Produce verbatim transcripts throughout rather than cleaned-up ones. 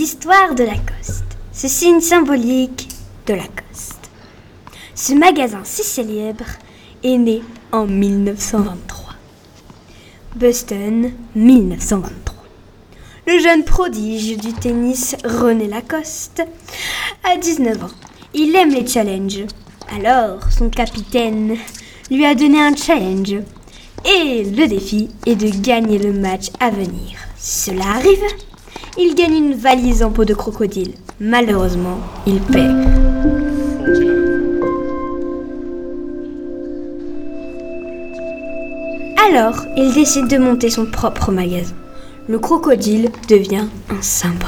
L'histoire de Lacoste, ce signe symbolique de Lacoste. Ce magasin si célèbre est né en dix-neuf cent vingt-trois. Boston, dix-neuf cent vingt-trois. Le jeune prodige du tennis René Lacoste a dix-neuf ans. Il aime les challenges. Alors, son capitaine lui a donné un challenge. Et le défi est de gagner le match à venir. Si cela arrive, il gagne une valise en peau de crocodile. Malheureusement, il perd. Alors, il décide de monter son propre magasin. Le crocodile devient un symbole.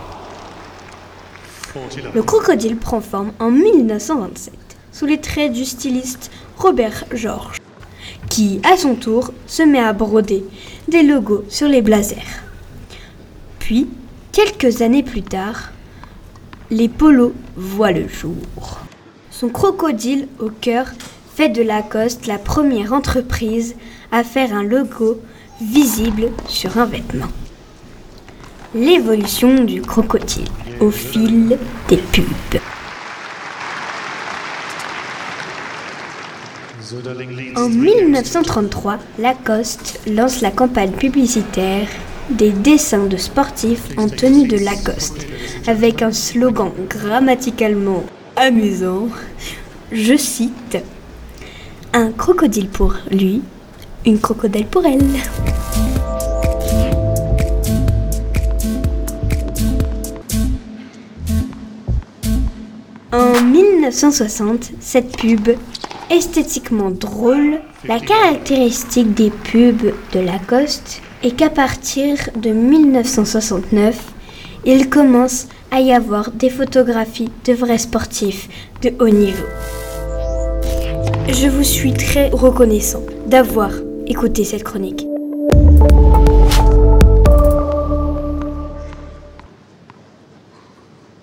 Le crocodile prend forme en dix-neuf cent vingt-sept, sous les traits du styliste Robert George, qui, à son tour, se met à broder des logos sur les blazers. Puis, quelques années plus tard, les polos voient le jour. Son crocodile au cœur fait de Lacoste la première entreprise à faire un logo visible sur un vêtement. L'évolution du crocodile au fil des pubs. En dix-neuf cent trente-trois, Lacoste lance la campagne publicitaire des dessins de sportifs en tenue de Lacoste, avec un slogan grammaticalement amusant. Je cite: « Un crocodile pour lui, une crocodile pour elle ». En dix-neuf cent soixante, cette pub, esthétiquement drôle, la caractéristique des pubs de Lacoste est qu'à partir de dix-neuf cent soixante-neuf, il commence à y avoir des photographies de vrais sportifs de haut niveau. Je vous suis très reconnaissant d'avoir écouté cette chronique.